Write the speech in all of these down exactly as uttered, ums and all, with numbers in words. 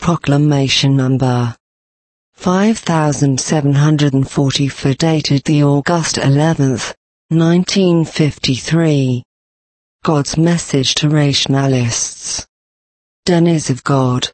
Proclamation Number five thousand seven hundred forty-four, dated the August eleventh, nineteen fifty-three. God's message to rationalists. Denizs of God.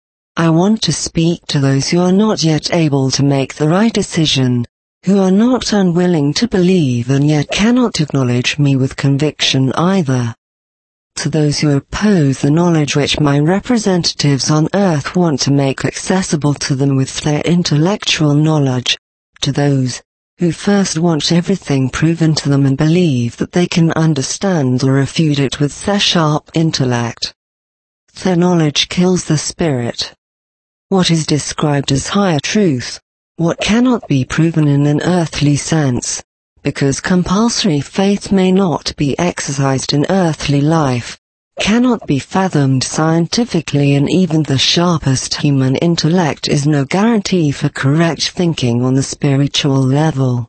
I want to speak to those who are not yet able to make the right decision, who are not unwilling to believe and yet cannot acknowledge me with conviction either. To those who oppose the knowledge which my representatives on earth want to make accessible to them with their intellectual knowledge, to those who first want everything proven to them and believe that they can understand or refute it with their sharp intellect. Their knowledge kills the spirit. What is described as higher truth, what cannot be proven in an earthly sense, because compulsory faith may not be exercised in earthly life, cannot be fathomed scientifically, and even the sharpest human intellect is no guarantee for correct thinking on the spiritual level.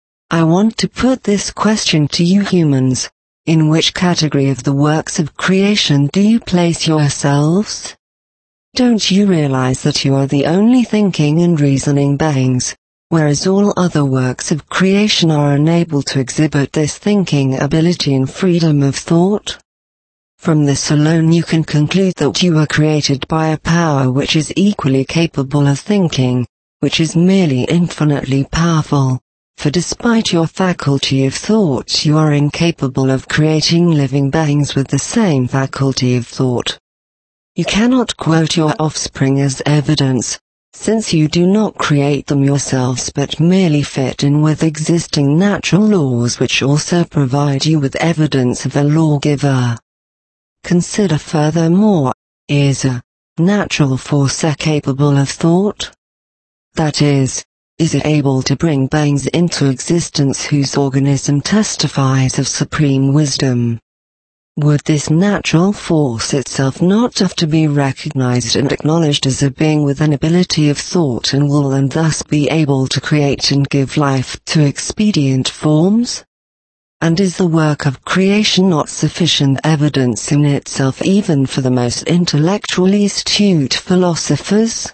I want to put this question to you humans: in which category of the works of creation do you place yourselves? Don't you realize that you are the only thinking and reasoning beings, whereas all other works of creation are unable to exhibit this thinking ability and freedom of thought? From this alone you can conclude that you were created by a power which is equally capable of thinking, which is merely infinitely powerful, for despite your faculty of thought you are incapable of creating living beings with the same faculty of thought. You cannot quote your offspring as evidence, since you do not create them yourselves but merely fit in with existing natural laws which also provide you with evidence of a lawgiver. Consider furthermore, is a natural force capable of thought? That is, is it able to bring beings into existence whose organism testifies of supreme wisdom? Would this natural force itself not have to be recognized and acknowledged as a being with an ability of thought and will, and thus be able to create and give life to expedient forms? And is the work of creation not sufficient evidence in itself even for the most intellectually astute philosophers?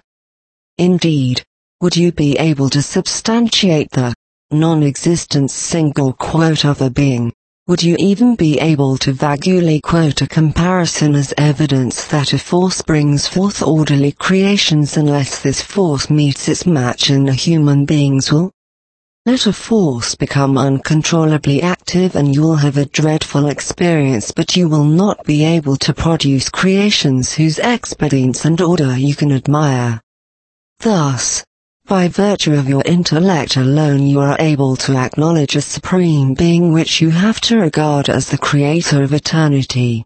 Indeed, would you be able to substantiate the non-existence single quote of a being? Would you even be able to vaguely quote a comparison as evidence that a force brings forth orderly creations unless this force meets its match in a human being's will? Let a force become uncontrollably active and you will have a dreadful experience, but you will not be able to produce creations whose expedience and order you can admire. Thus, by virtue of your intellect alone you are able to acknowledge a supreme being which you have to regard as the creator of eternity.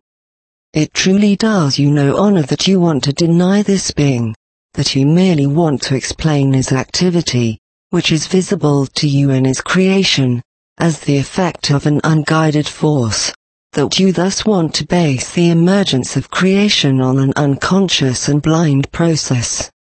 It truly does you no honor that you want to deny this being, that you merely want to explain his activity, which is visible to you in his creation, as the effect of an unguided force, that you thus want to base the emergence of creation on an unconscious and blind process.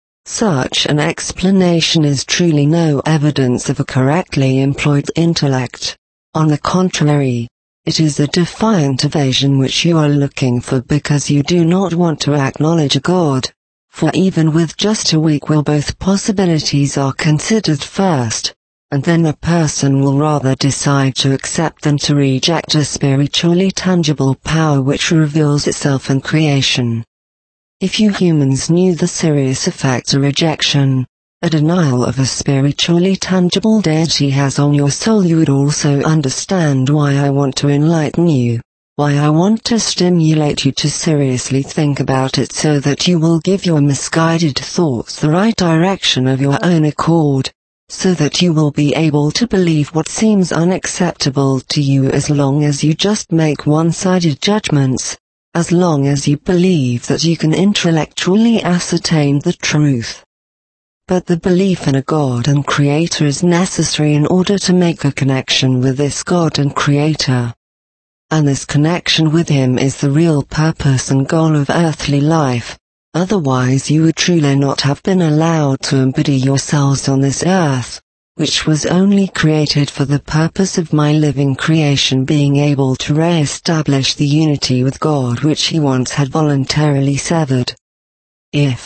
Such an explanation is truly no evidence of a correctly employed intellect. On the contrary, it is a defiant evasion which you are looking for because you do not want to acknowledge a God, for even with just a weak will both possibilities are considered first, and then a person will rather decide to accept than to reject a spiritually tangible power which reveals itself in creation. If you humans knew the serious effects a rejection, a denial of a spiritually tangible deity has on your soul, you would also understand why I want to enlighten you, why I want to stimulate you to seriously think about it so that you will give your misguided thoughts the right direction of your own accord, so that you will be able to believe what seems unacceptable to you as long as you just make one-sided judgments. As long as you believe that you can intellectually ascertain the truth. But the belief in a God and Creator is necessary in order to make a connection with this God and Creator. And this connection with Him is the real purpose and goal of earthly life, otherwise you would truly not have been allowed to embody yourselves on this earth, which was only created for the purpose of my living creation being able to re-establish the unity with God which he once had voluntarily severed. If,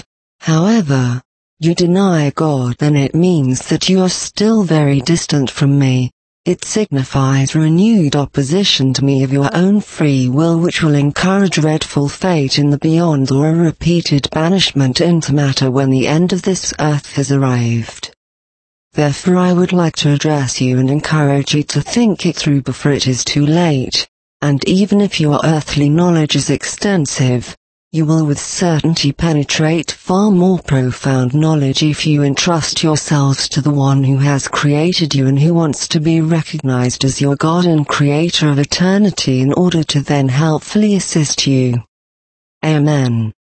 However, you deny God, then it means that you are still very distant from me. It signifies renewed opposition to me of your own free will, which will encourage dreadful fate in the beyond, or a repeated banishment into matter when the end of this earth has arrived. Therefore I would like to address you and encourage you to think it through before it is too late, and even if your earthly knowledge is extensive, you will with certainty penetrate far more profound knowledge if you entrust yourselves to the one who has created you and who wants to be recognized as your God and Creator of eternity in order to then helpfully assist you. Amen.